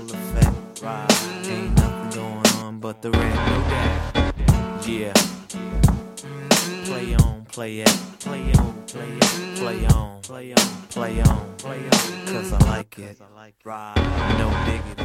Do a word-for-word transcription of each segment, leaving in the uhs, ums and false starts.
effect. Right. Ain't nothing going on but the red no doubt. Yeah. Play on, play it, play on, play it, play on, play on, play on, play on, cause I like it. Right. No diggity.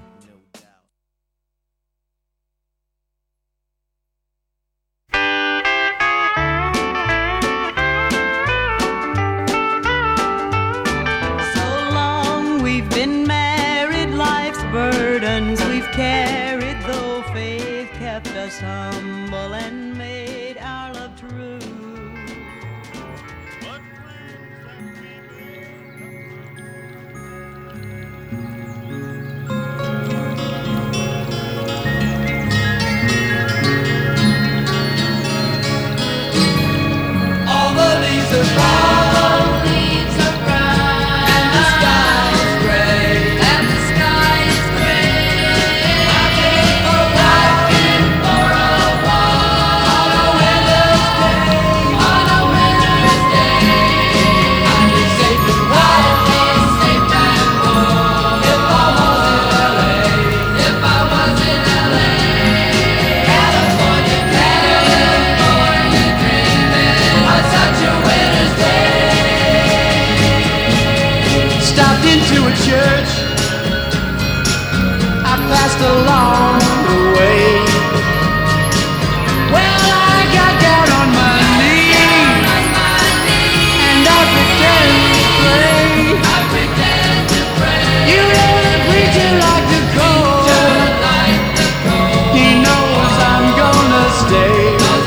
Burdens we've carried, though faith kept us humble and made our love true. All the leaves are brown. Church I passed along the way. Well, I got down on my knees and I pretend to pray. I pretend to pray. You know the preacher like the cold. He knows I'm gonna stay.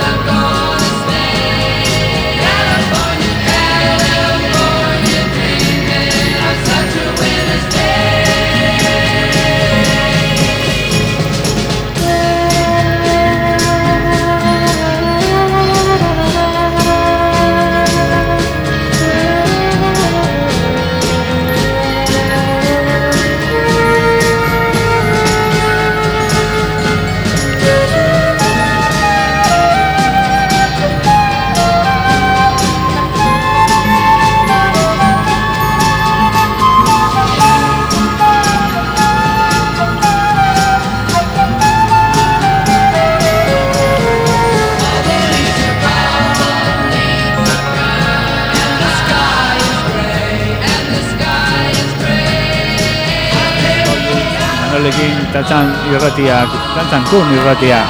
Naging tatsan irratia, tatsan kun irratia.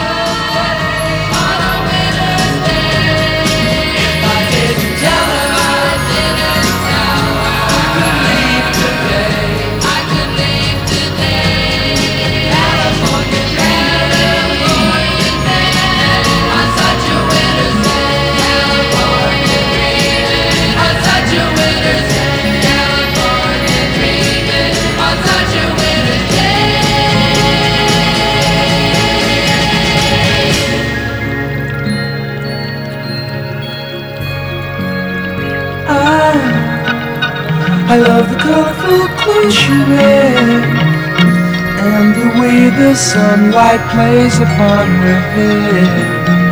I love the colorful clothes she wears and the way the sunlight plays upon her hair.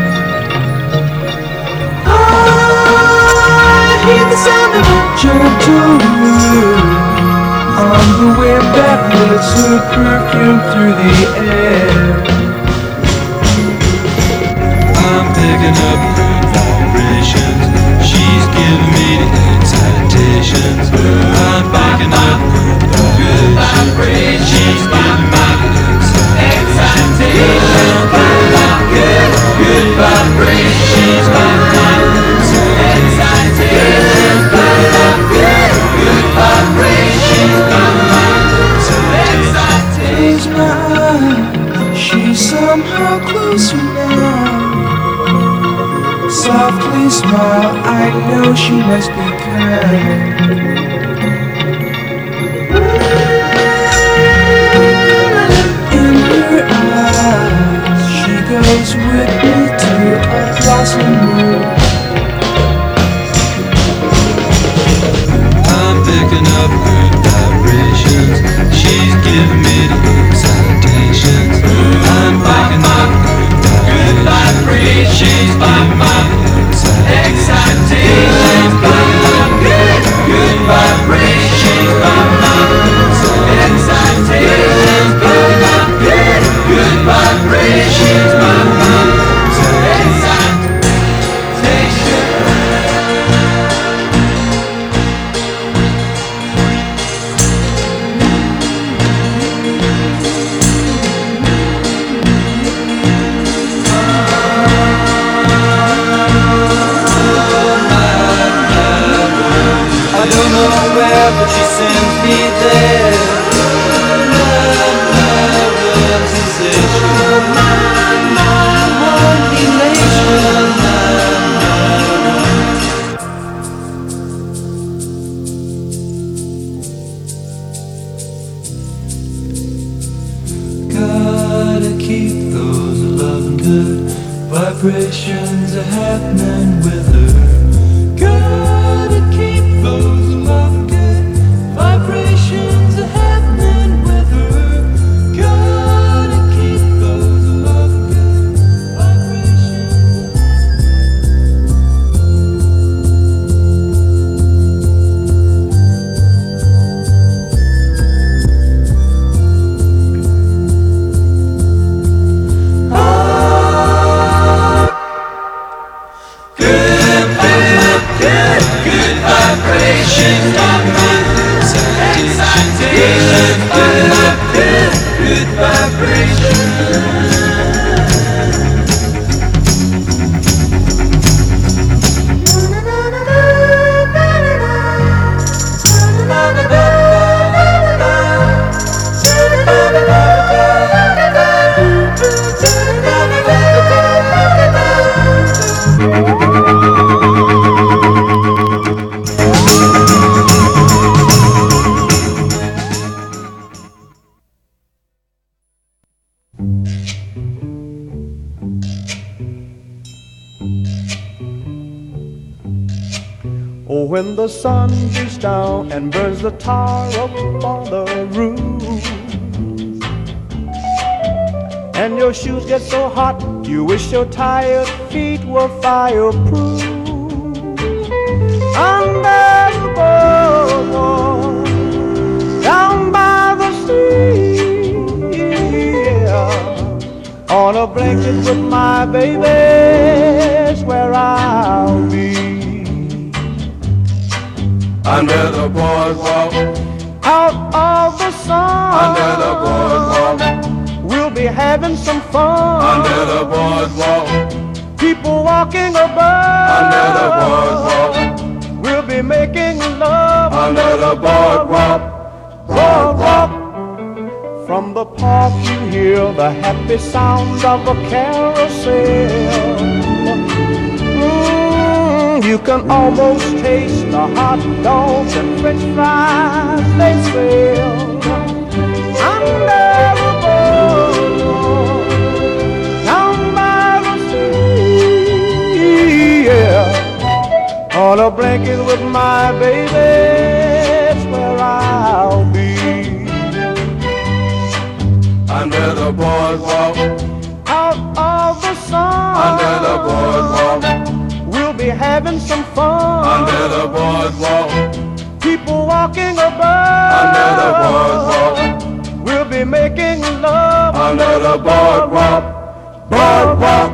I hear the sound of a gentle wind on the wind that lifts her perfume through the air. I'm picking up good vibrations. She's giving me the excitations. I'm picking up good vibrations. She's giving me the excitations. I'm picking up good, good vibrations. She's giving me the excitations. I'm picking up good, good vibrations. She's giving me the excitations. Close my eyes, she's somehow closer now. Softly smile, I know she must be kind. In her eyes, she goes with me to a blossom room. I'm picking up good vibrations. She's giving me the excitations. I'm picking up good vibrations. She's giving me the excitations. I'm picking up good, good vibrations. Vibrations are happening with her. Gotta keep those love good vibrations are happening with her. Gotta keep those love good vibrations. Oh, when the sun beats down and burns the tar up on the roof, and your shoes get so hot you wish your tired feet were fireproof. Under the boardwalk, down by the sea, yeah, on a blanket with my baby's where I'll be. Under the boardwalk, out of the sun, under the boardwalk, we'll be having some fun. under the boardwalk, People walking above, under the boardwalk, we'll be making love. under the boardwalk, Boardwalk. From the park you hear the happy sounds of a carousel. Mm, you can almost taste the hot dogs and french fries they sell. Under the boardwalk, down by the sea, yeah, on a blanket with my baby, that's where I'll be. under the boardwalk, Out of the sun, under the boardwalk, we'll be having some fun. under the boardwalk, People walking above, under the boardwalk, we'll be making love. under the boardwalk, boardwalk.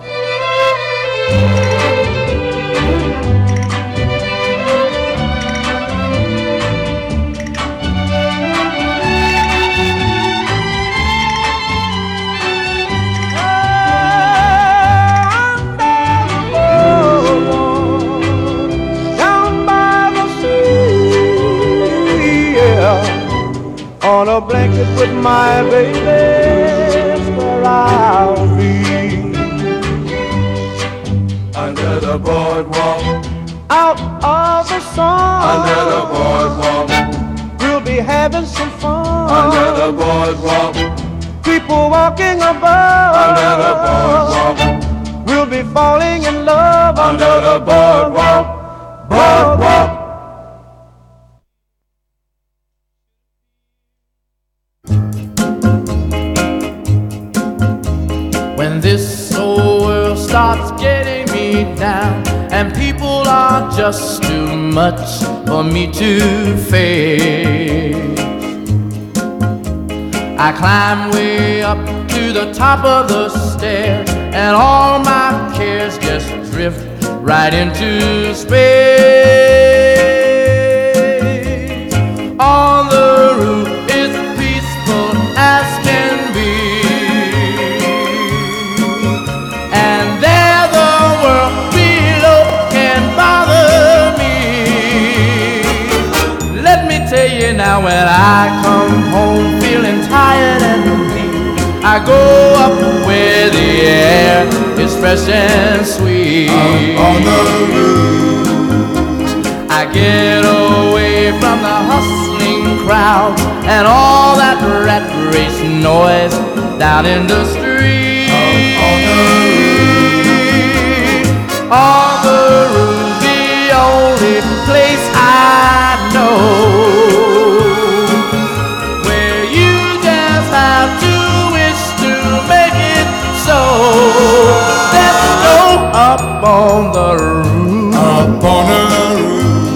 On a blanket with my baby, that's where I'll be. Under the boardwalk, Out of the sun, under the boardwalk, we'll be having some fun. under the boardwalk, People walking above, under the boardwalk, we'll be falling in love. under the boardwalk, boardwalk. When this old world starts getting me down and people are just too much for me to face, I climb way up to the top of the stairs and all my cares just drift right into space. On the roof is peaceful as can be, and there the world below can bother me. Let me tell you now, when I come home feeling tired and weak, I go up where the air is fresh and sweet. Up on the roof, I get away from the hustling crowd and all that rat race noise down in the street. up on the roof, on the roof, the only place I know where you just have to wish to make it so. Let's go up on the roof, up on the roof.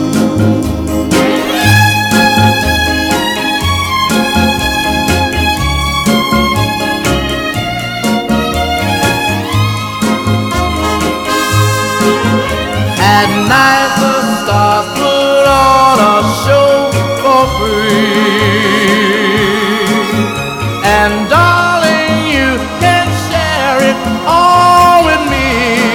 At night the stars put on a show for free, and darling, you can share it all with me.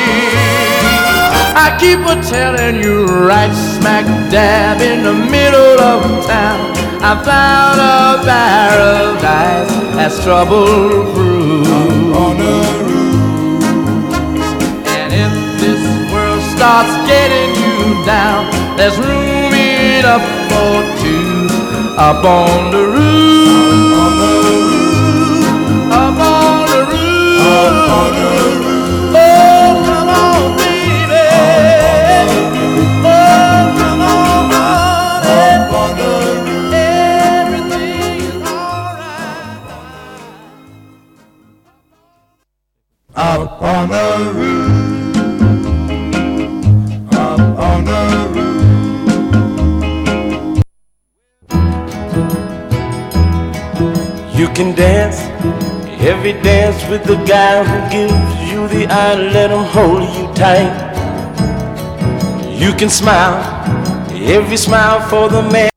I keep a telling you, right smack dab in the middle of town, I found a paradise that's trouble-proof. On the starts getting you down, there's room enough for two up on the roof, up on the roof, up on the roof. Oh, come on, baby. Oh, come on, honey. Up on the roof. Everything is alright. Up on the roof. You can dance, every dance with the guy who gives you the eye, let him hold you tight. You can smile, every smile for the man.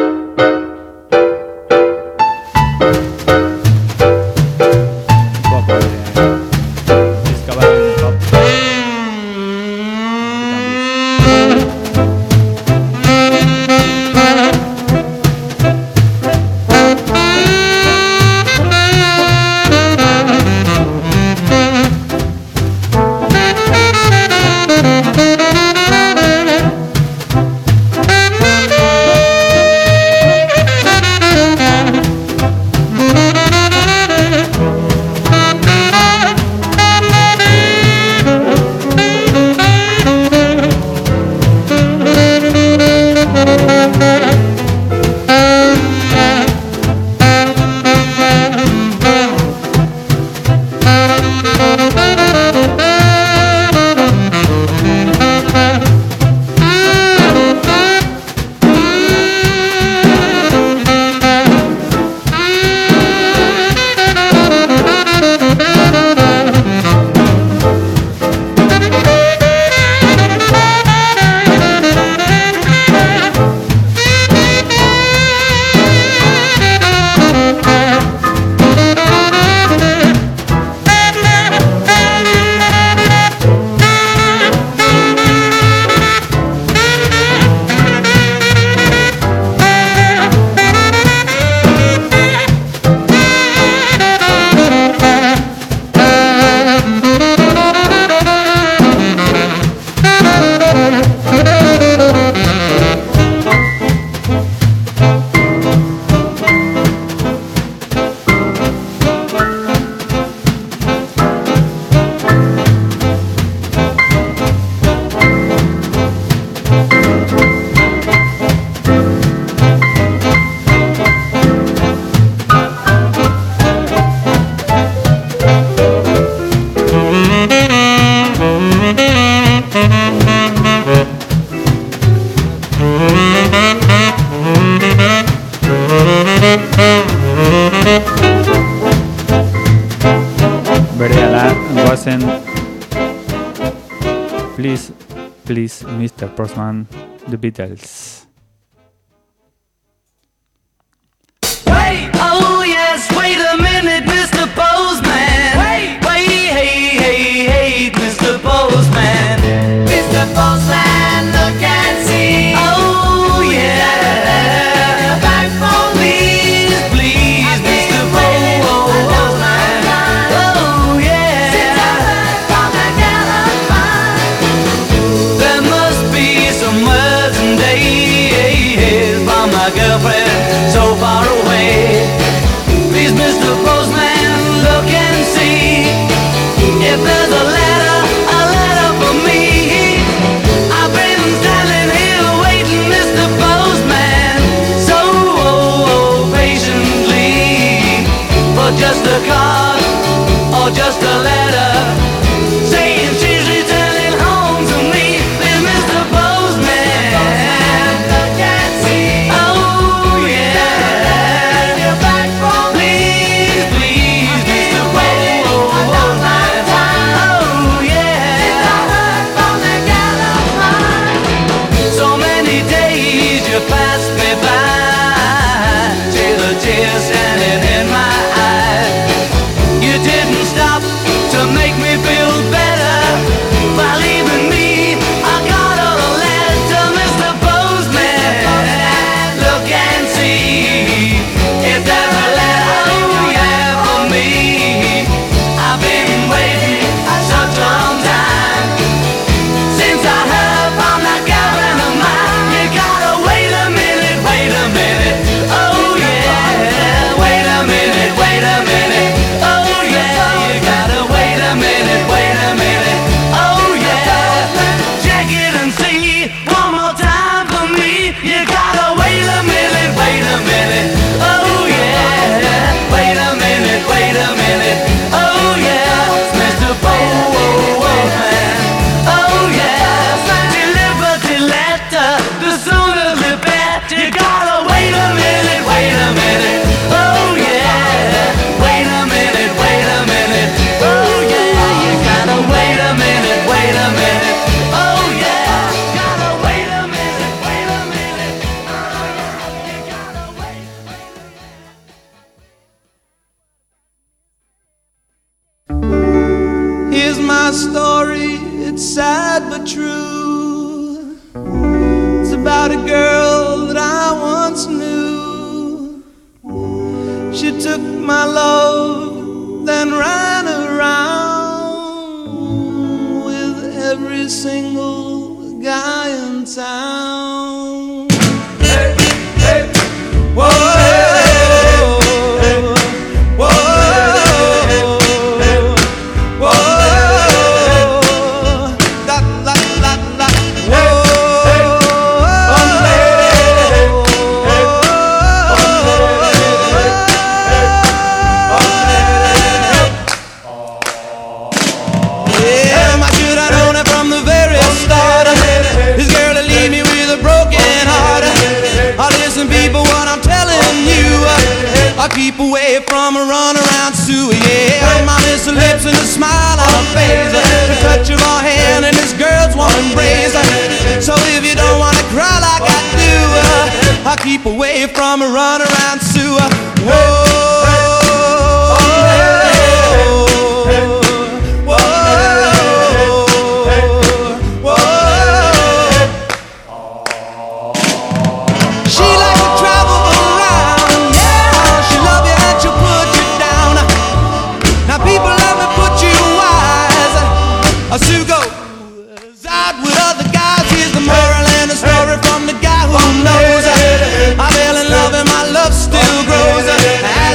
Please, please, Mister Postman, The Beatles. Wait! Oh yes, wait a minute, Mister Postman. Wait! Wait, hey, hey, hey, Mister Postman. Mister Postman, look and see. Oh yeah. Back for please, please, Mister Postman. Oh yeah. There must be some words and days from my girlfriend so far away. Please, Mister just a card or just a letter saying she's returning home to me with Mister Postman. Look and see. Oh yeah. You're back for me. Please, please, Mister Postman. Oh yeah. Since I heard from the California. So many days you passed me by, till the tears standing in my eyes. You didn't stop to make me feel better by leaving me. I got a letter, Mister Postman. Look and see if there's a letter, oh yeah, for me. I've been waiting such a long time since I heard from that girlfriend of mine. You gotta wait a minute, wait a minute, oh yeah. Wait a minute, wait a minute, oh yeah. You gotta wait a minute, wait a minute, oh yeah. Check it and see one more time for me. You gotta wait a minute, wait a minute, oh yeah. Wait a minute, wait a minute, oh yeah. Mister Postman, oh yeah. Deliver the letter, the sooner the better. You gotta wait a minute, wait a minute, oh yeah. Wait a minute, wait a minute, oh yeah. You gotta wait a minute, wait a minute, oh yeah. Gotta wait a minute, wait a minute, oh yeah. You gotta wait, wait a minute. Here's my story, it's sad but true. It's about a girl that I once knew. She took my love, then ran around with every single guy in town. Hey, hey, whoa, whoa, whoa, da, la, la, la, whoa, yeah, my should I known it from the very start. This girl to leave me with a broken heart. Oh, listen, people, what I'm telling you, I'll keep away from a run around Sue. Yeah, my little lips and a smile on her face, the touch of her hand and this girl's warm embrace. So if you don't wanna cry like I do, I'll keep away from a run around Sue. Whoa. She likes to travel around, yeah. She love you and she'll put you down. Now people, let me put you wise. Sue goes out with other guys. Here's the moral and the story from the guy who knows. I fell in love and my love still grows.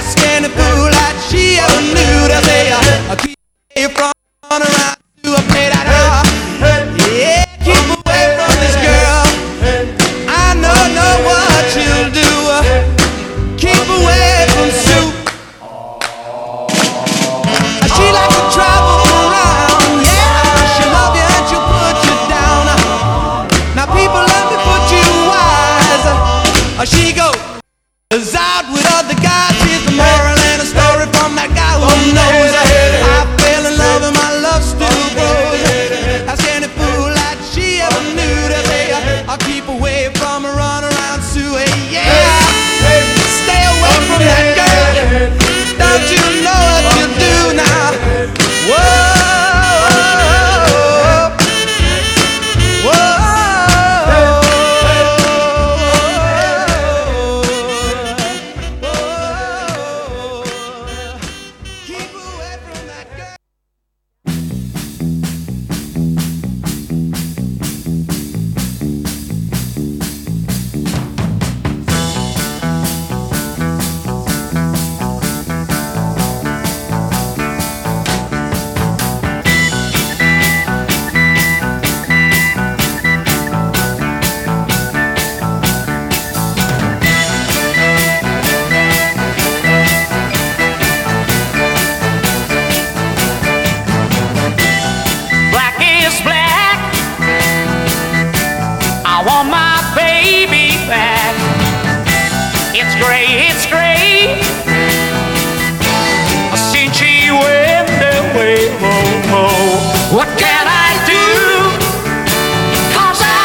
What can I do? 'Cause I,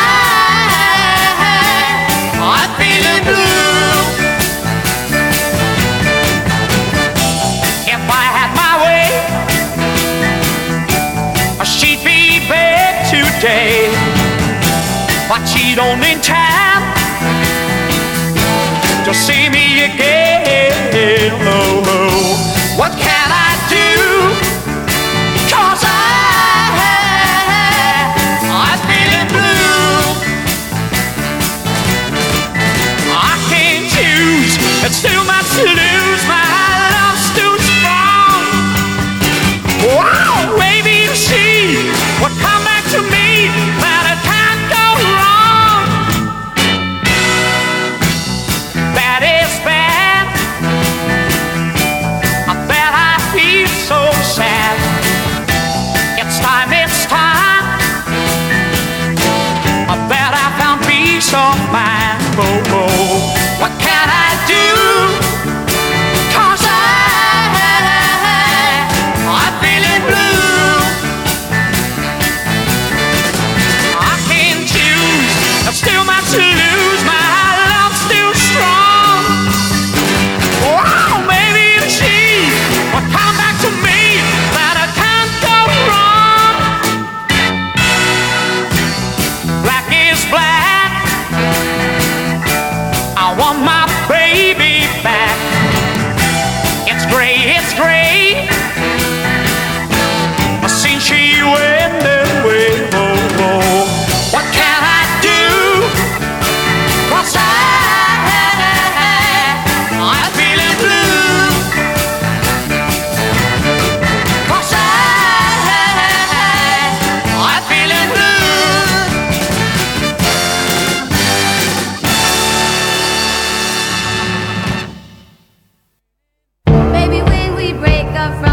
I'm feeling blue. If I had my way, she'd be back today, but she don't in time to see me again. Oh, oh. What can I do? 'Cause I, I'm feeling blue. I can't choose, it's too much to lose. My love's too strong. Wow, maybe she would come back to me, but it can't go wrong. That is bad. I bet I feel so sad. It's time, it's time. I bet I found peace of mind. Oh, oh. What can I do? 'Cause I, I'm feeling blue. I can't choose, there's still much to lose. My love's still strong. Wow, maybe if she would come back to me, that I can't go wrong. Black is black, I want my baby back. It's gray, it's gray, since she went away. Oh, oh. What can I do? 'Cause I, I'm feeling blue. 'Cause I, I'm feeling blue. Baby, when we break up from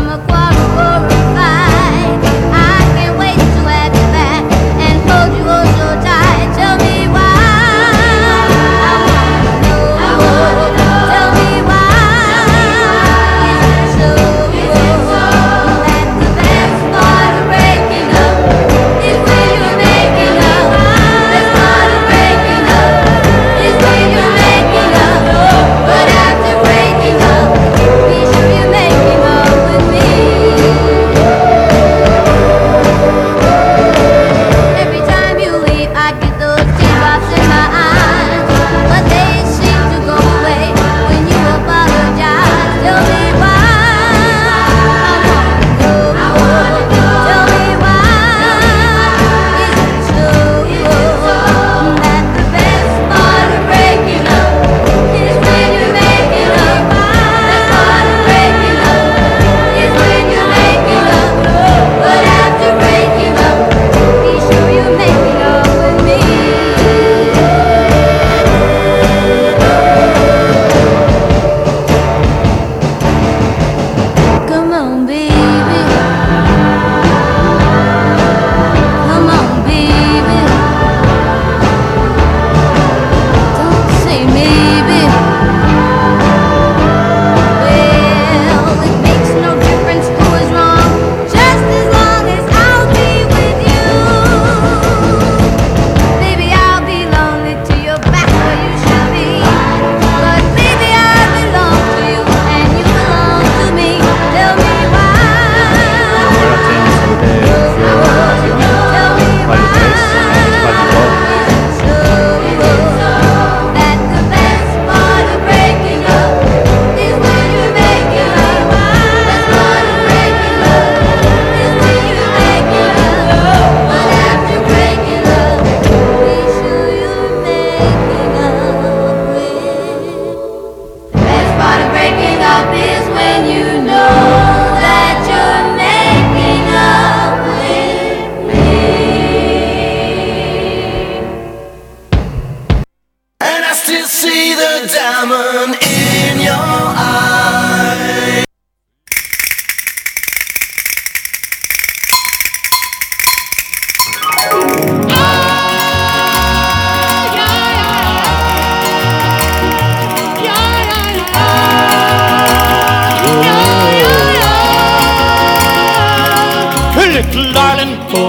little darling. Oh,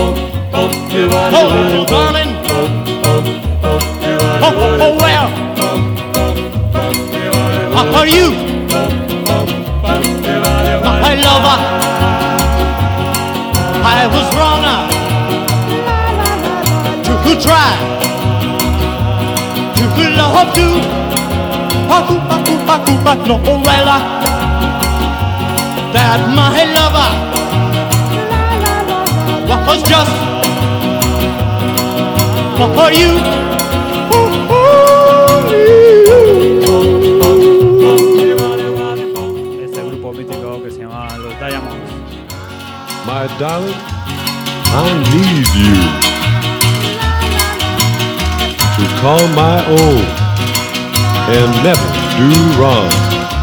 little darling. Oh, oh, well, how are you, my lover? I was wrong uh, to try to love you. But no, well, uh, that my lover was just for you. Este grupo mítico que se llama Los Diamonds. My darling, I need you to call my own and never do wrong.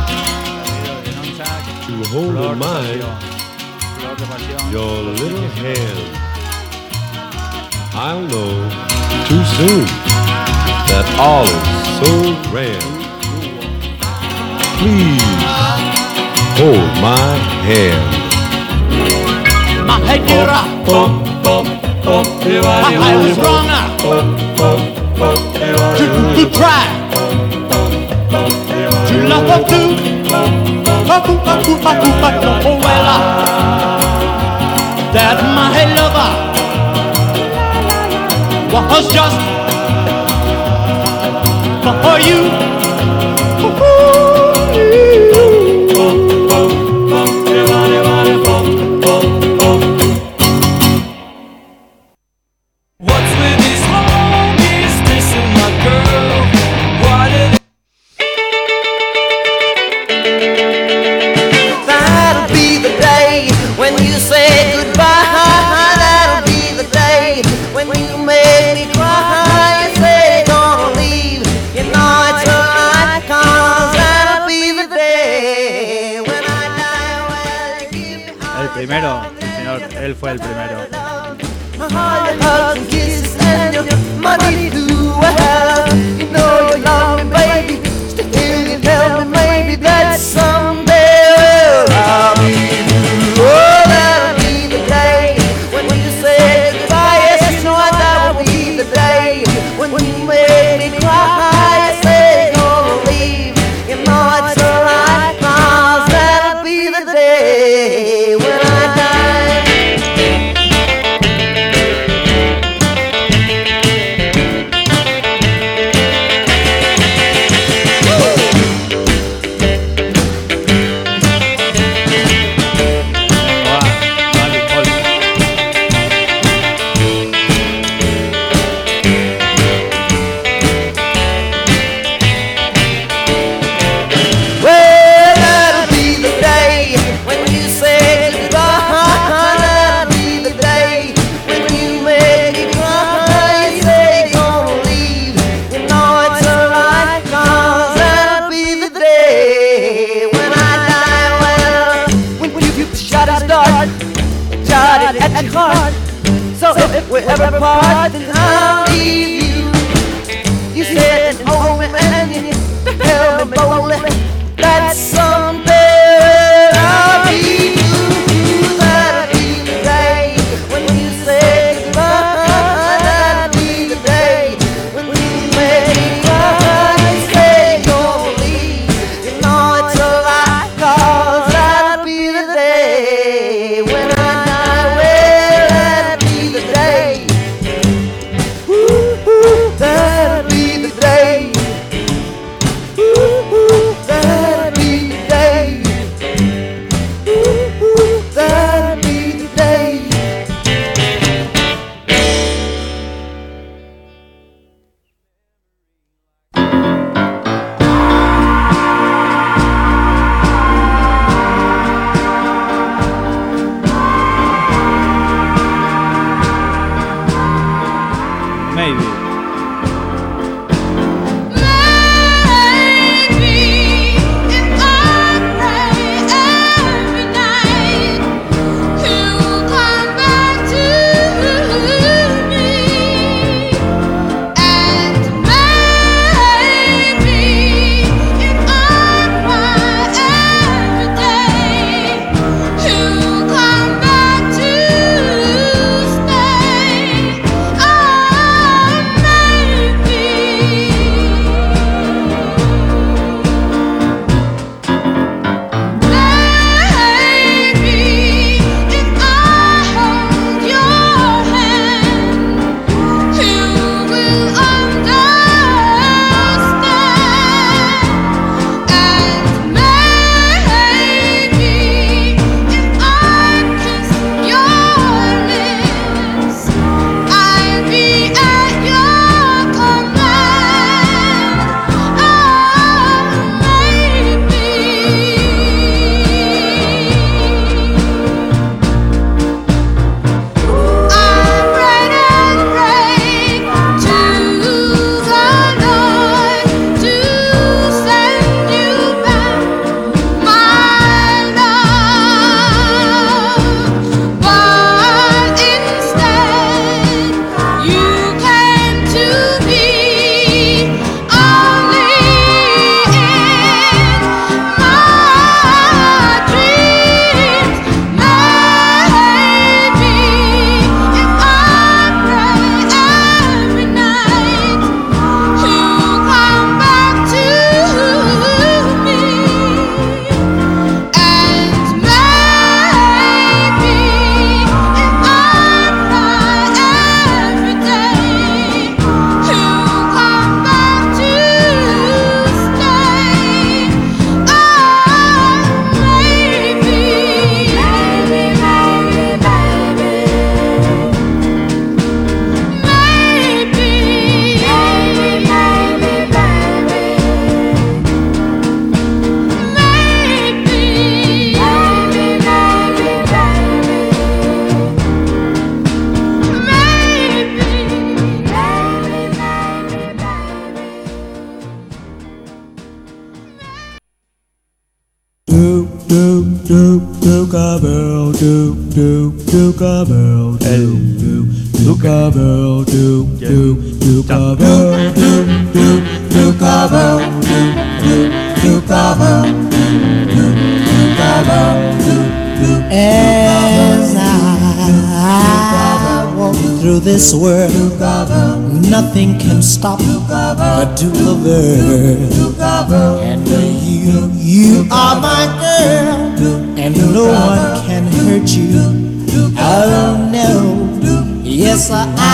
To hold in mind your little hand. I'll know too soon that all is so grand. Please hold my hand. My dear, I was wrong to, to try to love you. Oh well, that my lover was just for you. What's with these homies dissing my girl? Why do they? That'll be the day when you say goodbye. That'll be the day when you make me cry. You say you're gonna leave, you know it's alright, 'cause that'll be the day when I die. Well, you give me all El primero, señor, él fue el primero. your hugs and kisses and your money to well. You know you love me, baby. Still you tell me maybe that someday I'll be through. Oh, that'll be the day when you say goodbye. Yes, you know that'll be the day when you make me cry. You say you're gonna leave, you know it's alright, 'cause that'll be the day when I die. Well, that'll be the day when you say goodbye. That'll be the day when you make me cry. You say you're gonna leave, you know it's alright, 'cause that'll be the day when I die. Well, when you shot it start, shot it at your heart. So if we ever part, then I'll leave you. You said hold me and you tell me boldly that someday I'll be you. That'll be the day when you say goodbye. That'll be the day when you make me cry. You say you're gonna leave, you know it's alright, 'cause that'll be the day when I die. Well, that'll be the day. Ooh, that'll be the day. Ooh, that'll be the day. Duke-a-bell, Duke, Duke, Duke-a-bell, Duke, Duke, Duke-a-bell, Duke, Duke, Duke-a-bell, Duke, Duke, Duke-a-bell, Duke, Duke, Duke-a-bell, Duke, Duke, Duke-a-bell, Duke, Duke. As I walk through this world, nothing can stop a Duke-a-bell. And you, you are my girl, and no one can hurt you. Oh no, yes I.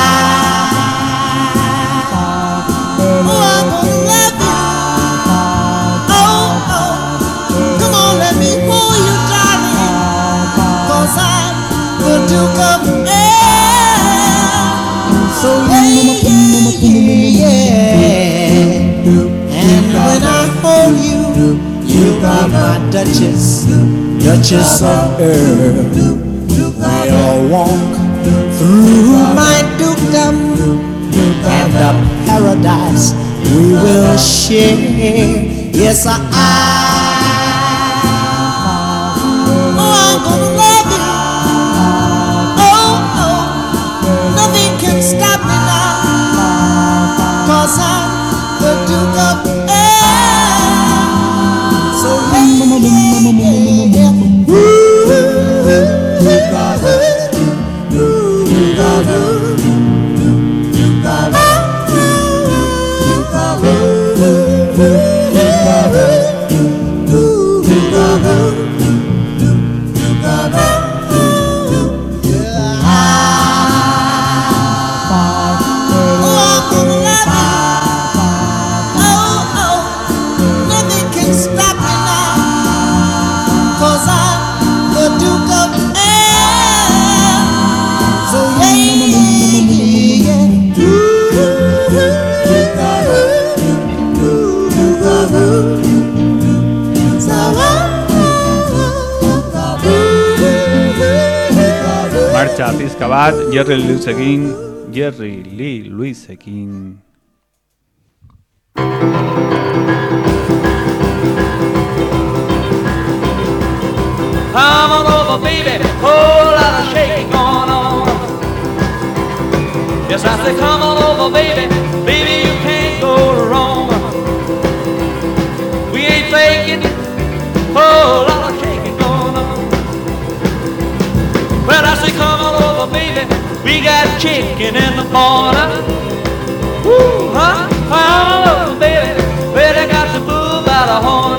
Oh, I'm gonna love you. Oh, oh, come on, let me hold you, darling, 'cause I'm the Duke of L. So yeah, and when I hold you, you are my Duchess, Duchess of Earl. We'll walk through my dukedom and the paradise we will share. Yes, I. Oh, I'm gonna love you. Oh, oh, nothing can stop me now, 'cause I'm the Duke of L. So yeah, yeah, yeah. Marcha pizka bat, Jerry Leesekin, Jerry Lee Leesekin. Come on over, baby, whole lot of shaking going on. Yes, I say come on over, baby, baby, you can't go wrong. We ain't faking, whole lot of shaking going on. Well, I say come on over, baby, we got chicken in the corner. Woo, huh? Come on over, baby, well, they got the bull by the horn.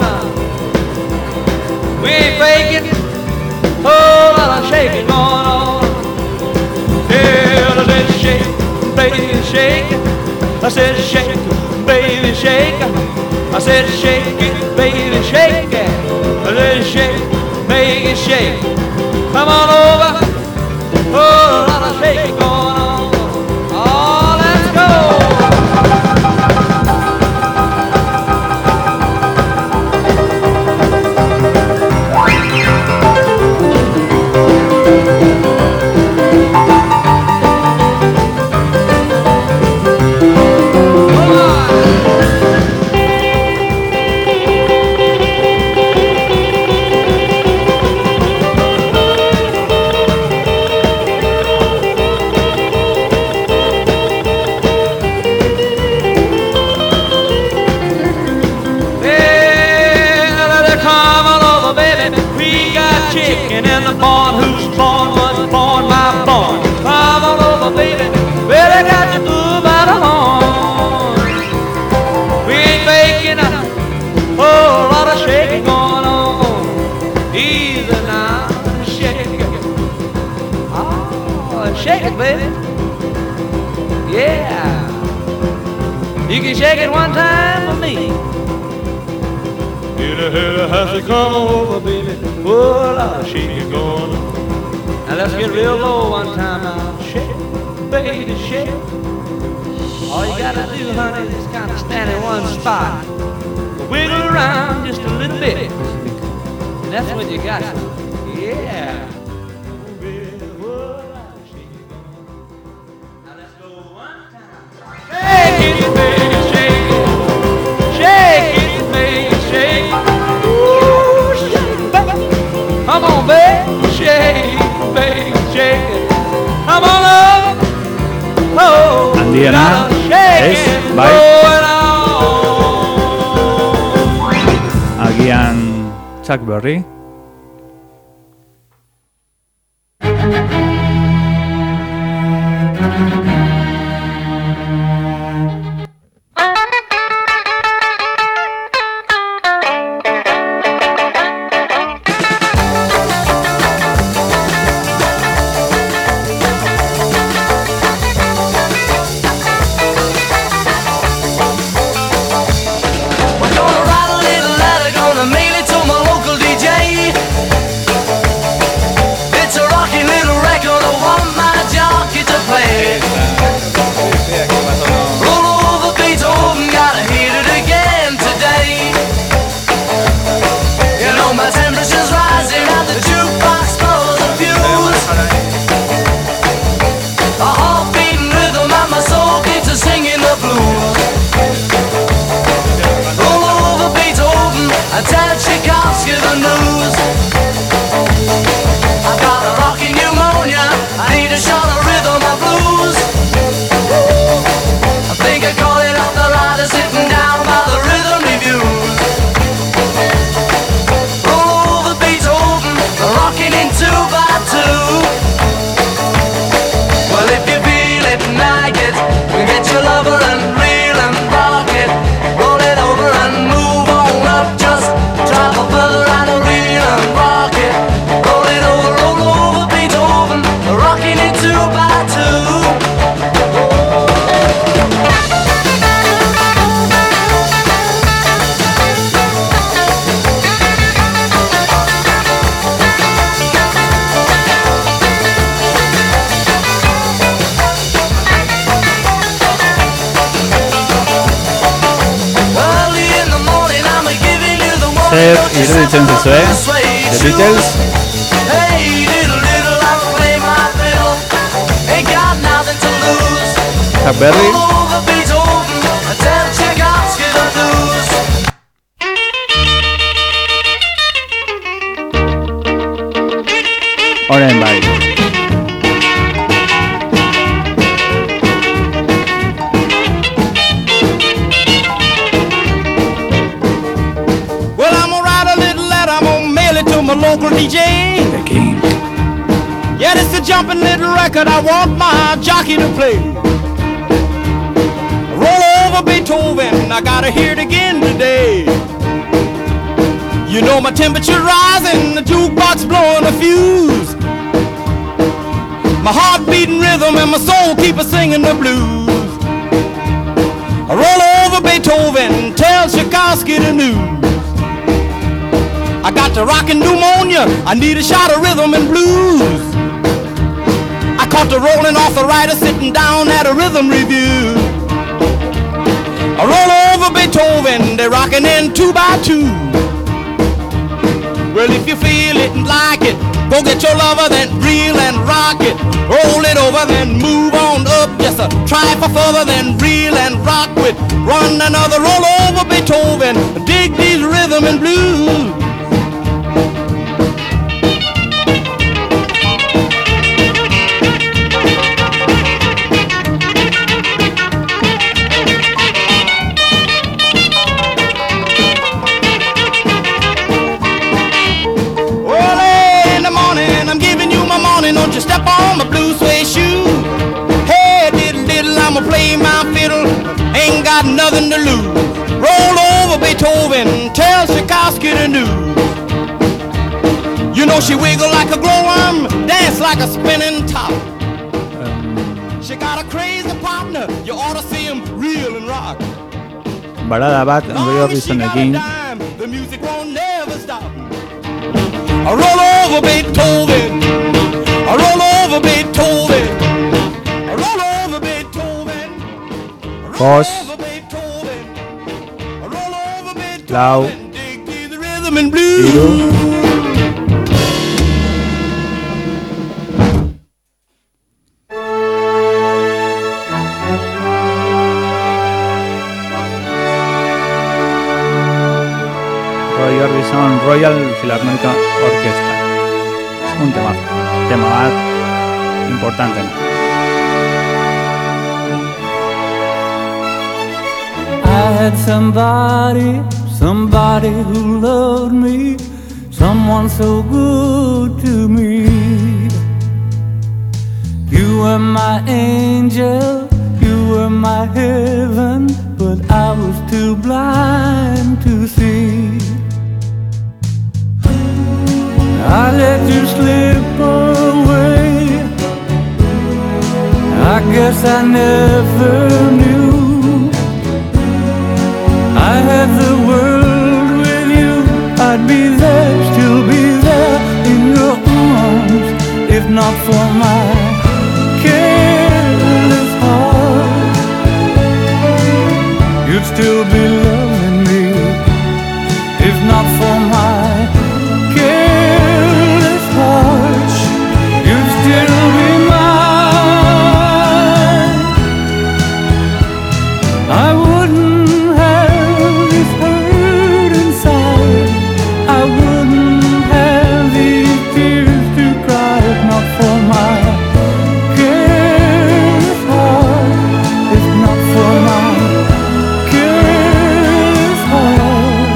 We ain't faking, whole lot of shaking going on. Yeah, I said shake, baby, shake. I said shake, baby, shake. I said shake it, baby, shake it. I said shake, make it shake. Come on over, whole lot of shaking going on. Oh, let's go. Chicken in the barn, who's born was born, my born. Come on over, baby, well, I got you through by the horn. We ain't faking a whole lot of shaking going on. Easy now, shake it. Oh, shake it, baby. Yeah. You can shake it one time for me. Get a head of house, come over, baby. Oh, lot of shaking going on. Now let's get real low one time now. Shake, baby, shake. All you gotta do, honey, is kind of stand in one spot. Wiggle around just a little bit. And that's what you got. Yeah. Now let's go one time. Shake it, baby, shake it. Shake it, baby, shake it. Ooh, shake it, baby. Come on, baby. handiena ez, bai? Agian Chuck Berry. Zer iruditzen zizue, The Beatles? Chuck Berry? Orain bai. Local D J, The King. Yeah, this is a jumping little record I want my jockey to play. Roll over Beethoven, I gotta hear it again today. You know my temperature rising, the jukebox blowing a fuse. My heart beating rhythm and my soul keep a singing the blues. I roll over Beethoven, tell Tchaikovsky the news. I got the rockin' pneumonia, I need a shot of rhythm and blues. I caught the rolling arthritis sitting down at a rhythm review. I roll over Beethoven, they're rockin' in two by two. Well, if you feel it and like it, go get your lover, then reel and rock it. Roll it over, then move on up. Just a try for further, then reel and rock with. Run another roll over Beethoven, dig these rhythm and blues. Don't you step on my blue suede shoe. Hey, diddle diddle, I'ma play my fiddle. Ain't got nothing to lose. Roll over Beethoven, tell Tchaikovsky the news. You know she wiggle like a glowworm, dance like a spinning top. She got a crazy partner, you ought to see him reel and rock. Balada bat Roy Orbisonekin. The music won't never stop. I roll over Beethoven. I roll over Beethoven. I roll over Beethoven. Boss. Lau. Hiru. Roy Orbison Royal Philharmonic Orchestra. Un temazo. Tema bat importantena. had somebody, somebody who loved me, someone so good to me. You were my angel, you were my heaven, but I was too blind to see. I let you slip away, I guess I never knew. I had the world with you, I'd be there, still be there in your arms, if not for my careless heart. You'd still be loving me, if not for my careless heart. You'd still be mine. I wouldn't have this hurt inside, I wouldn't have these tears to cry, if not for my careless heart, if not for my careless heart.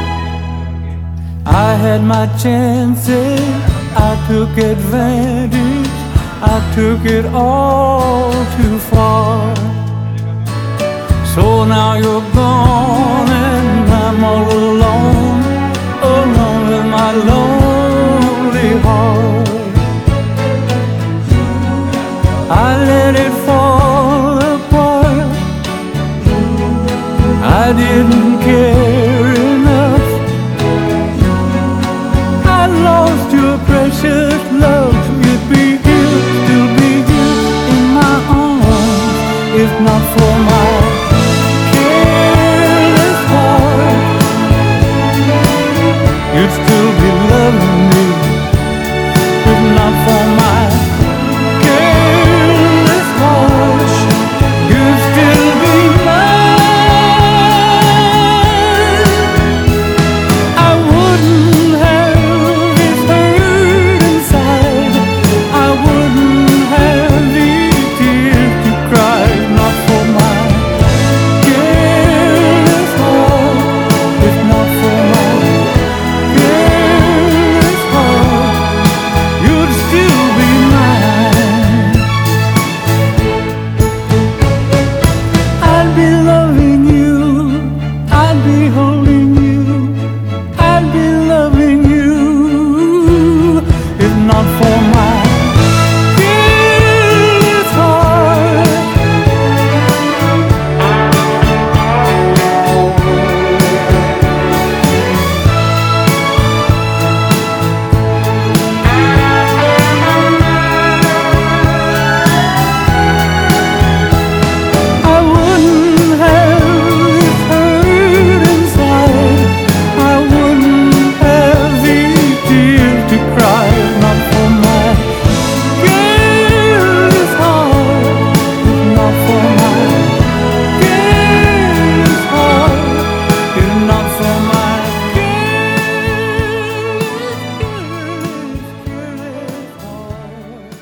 I had my chances, I took advantage, I took it all too far. So now you're gone and I'm all alone, alone with my lonely heart. I let it fall apart, I didn't care enough. I lost your precious love. You'd be here, still be here in my arms, if not for my careless heart. You'd still be loving me, if not for my careless heart. You'd still be mine. I wouldn't have this hurt inside, I wouldn't have these tears to cry, not for my careless heart, if not for my careless heart. You'd still be mine. I'd be loving you, I'd be holding you, I'd be loving you, if not for my careless heart. I wouldn't have this hurt inside, I wouldn't have these tears to cry, not for my careless heart, if not for my careless heart, if not for my careless, careless, careless heart.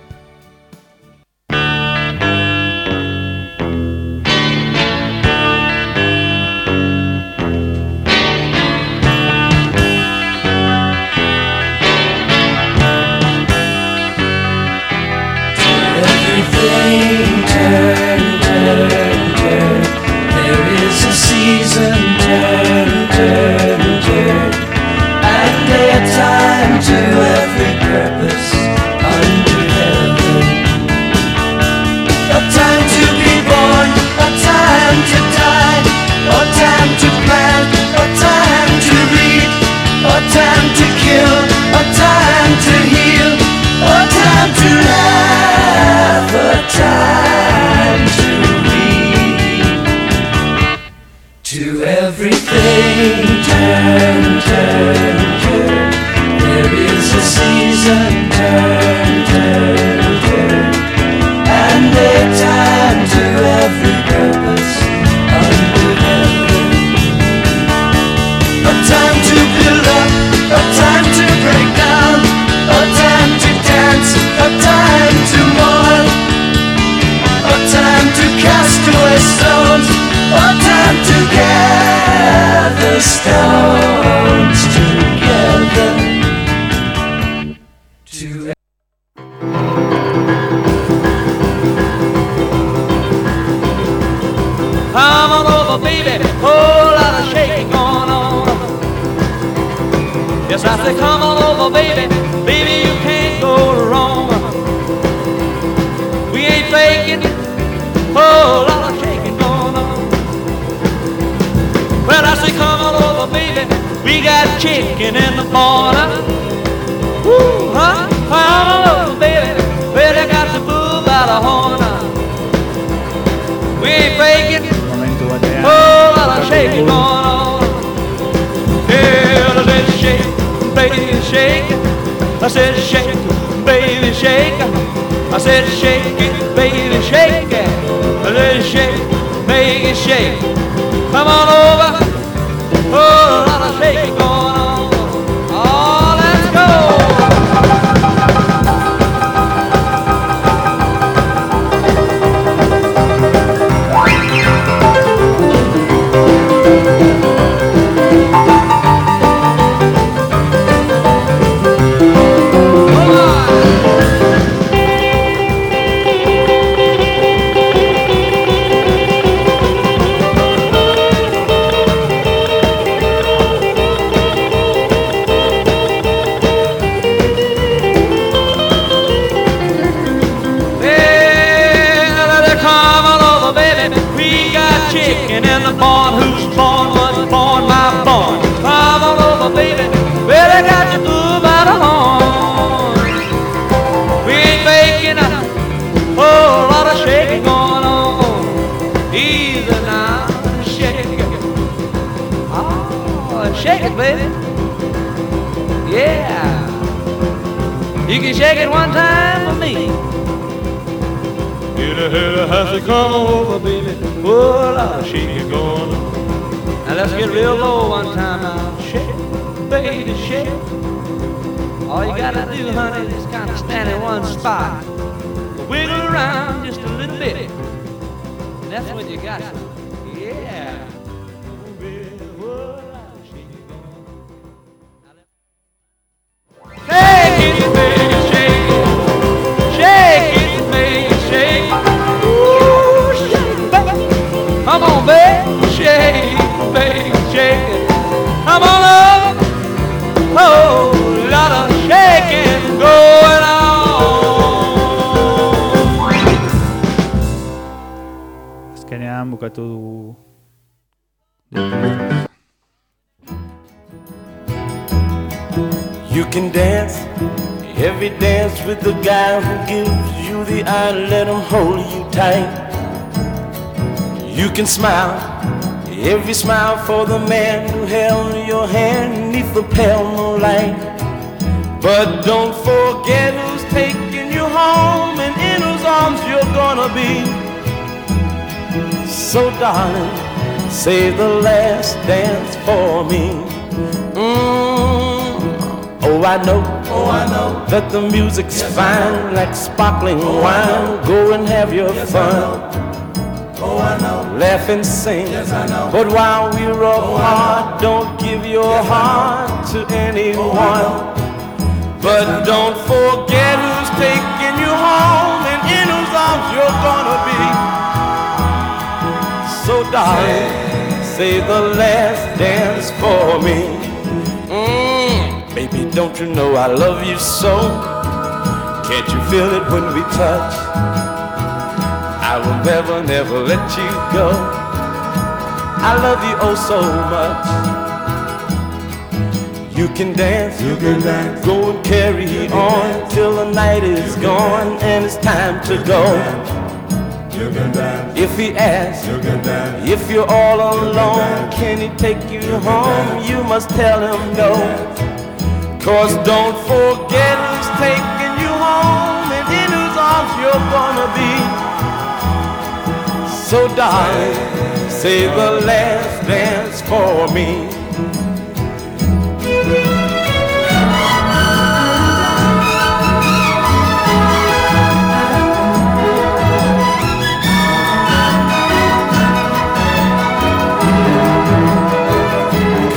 Everything turn, turn, turn. There is a season, turn, turn, turn. And a time to every purpose under heaven. A time to be born, a time to die, a time to plant, a time to reap, a time to kill, a time to heal, a time to laugh, a time to weep. To everything turn, turn, turn. There is a season, turn, turn, turn. And a time to every purpose under heaven. A time to build up, a time to break down, a time to dance, a time to mourn, a time to cast away stones, a time to the stones together. To Come on over, baby, whole lot of shaking going on. Yes, I say come on over, baby, baby, you can't go wrong. We ain't faking, whole lot of shaking going on. Well, I say come on over, baby, we got chicken in the corner. Woo, huh? Come on over, baby, well, they got the bull by the horn. We ain't faking. Oh, lot of shaking going on. Yeah, I said shake, baby, shake. I said shake, baby, shake. I said shake it, baby, shake. I said shake, baby, shake. Come on over. Oh, lot of shaking going on. Oh, let's go. Chicken in the barn, who's born was born, my born. Come on over, baby, well, I got you through by the horn. We ain't making a whole lot of shaking going on. Easy now, shake it. Oh, shake it, baby. Yeah. You can shake it one time for me. Hit a hit a has to come over, baby. Oh, I'll shake it going on. Now let's get real low one time now. Shake, baby, shake. All you gotta do, honey, is kind of stand in one spot. Wiggle around just a little bit. And that's what you got. Yeah. Shake it, baby, shake it. Shake it, baby, shake it. Ooh, shake it, baby. Come on, baby, shake it, baby, shake it. Come on up. Oh, lot of shaking going on. Azkenean bukatu dugu. You can dance, every dance with the guy who gives you the eye, let him hold you tight. You can smile, every smile for the man who held your hand neath the pale moonlight. But don't forget who's taking you home and in whose arms you're gonna be. So darling, save the last dance for me. Mm. Oh, I know, oh, I know that the music's yes, fine, like sparkling oh, wine. Go and have your yes, fun. Oh, I know. Laugh and sing. Yes, I know. But while we're apart, oh, don't give your yes, heart to anyone. Oh, but don't forget who's taking you home and in whose arms you're gonna be. So darling, say the last dance for me. Mm, baby, don't you know I love you so? Can't you feel it when we touch? I will never, never let you go. I love you oh so much. You can dance, you can dance, go and carry on dance, till the night is gone and it's time to go. You can dance, if he asks, you can dance, if you're all alone, can he take you, you home? You must tell him no. Cause don't forget who's taking you home and in whose arms you're gonna be. So darling, say the last dance for me.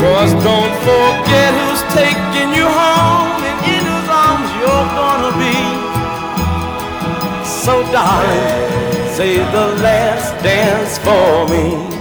Cause don't forget who's taking you home, and in whose arms you're gonna be. So darling, say the last dance for me.